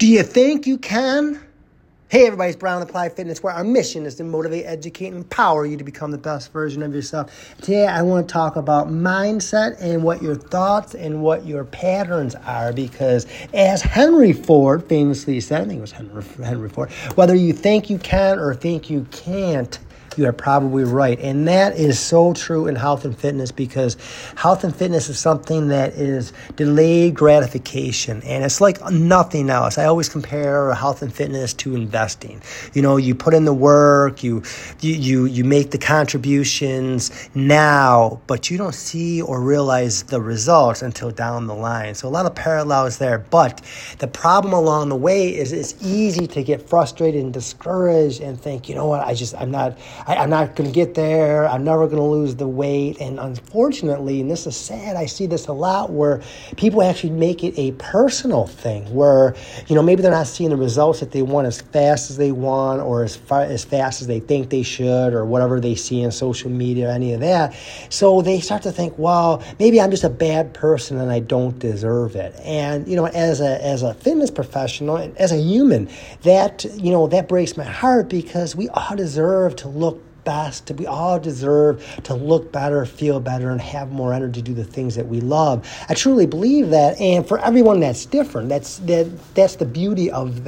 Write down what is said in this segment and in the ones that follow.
Do you think you can? Hey everybody, it's Brown Applied Fitness, where our mission is to motivate, educate, and empower you to become the best version of yourself. Today I want to talk about mindset and what your thoughts and what your patterns are, because as Henry Ford famously said, I think it was Henry Ford, whether you think you can or think you can't, you are probably right. And that is so true in health and fitness, because health and fitness is something that is delayed gratification. And it's like nothing else. I always compare health and fitness to investing. You know, you put in the work, you make the contributions now, but you don't see or realize the results until down the line. So a lot of parallels there. But the problem along the way is it's easy to get frustrated and discouraged and think, you know what, I'm not going to get there. I'm never going to lose the weight. And unfortunately, and this is sad, I see this a lot where people actually make it a personal thing where, you know, maybe they're not seeing the results that they want as fast as they want or as fast as they think they should or whatever they see on social media or any of that. So they start to think, well, maybe I'm just a bad person and I don't deserve it. And, you know, as a fitness professional, as a human, that breaks my heart, because we all deserve to look best. We all deserve to look better, feel better, and have more energy to do the things that we love. I truly believe that, and for everyone that's different. That's the beauty of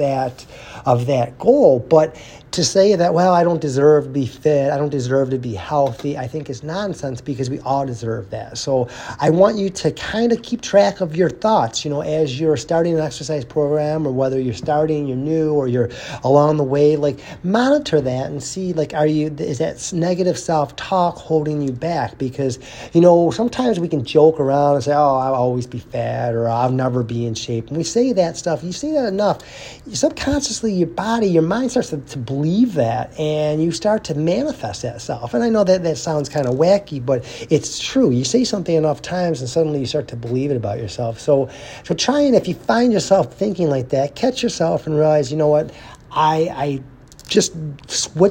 that goal. But to say that, well, I don't deserve to be fit, I don't deserve to be healthy, I think is nonsense, because we all deserve that. So I want you to kind of keep track of your thoughts, you know, as you're starting an exercise program, or whether you're starting, you're new, or you're along the way, like monitor that and see, like, is that negative self-talk holding you back? Because, you know, sometimes we can joke around and say, oh, I'll always be fat, or I'll never be in shape. And we say that stuff, you say that enough, subconsciously your body, your mind starts to believe that, and you start to manifest that self. And I know that sounds kind of wacky, but it's true. You say something enough times and suddenly you start to believe it about yourself. So try, and if you find yourself thinking like that, catch yourself and realize, you know what, I just flip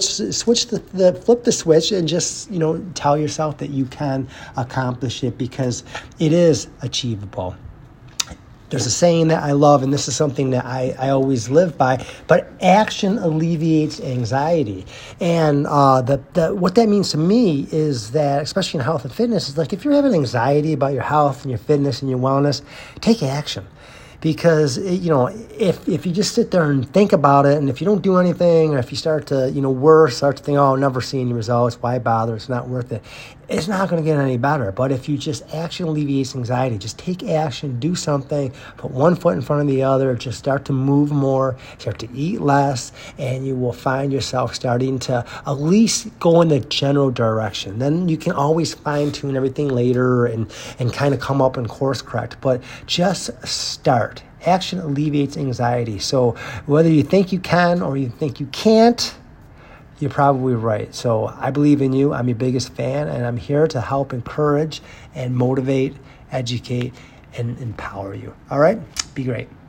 the switch and just, you know, tell yourself that you can accomplish it, because it is achievable. There's a saying that I love, and this is something that I always live by, but action alleviates anxiety. And what that means to me is that, especially in health and fitness, is like if you're having anxiety about your health and your fitness and your wellness, take action. Because, you know, if you just sit there and think about it, and if you don't do anything, or if you start to, you know, start to think, oh, I'll never see any results, why bother, it's not worth it, it's not going to get any better. But if you just action alleviates anxiety, just take action, do something, put one foot in front of the other, just start to move more, start to eat less, and you will find yourself starting to at least go in the general direction. Then you can always fine-tune everything later and kind of come up and course correct. But just start. Action alleviates anxiety. So whether you think you can or you think you can't, you're probably right. So I believe in you. I'm your biggest fan, and I'm here to help encourage and motivate, educate, and empower you. All right? Be great.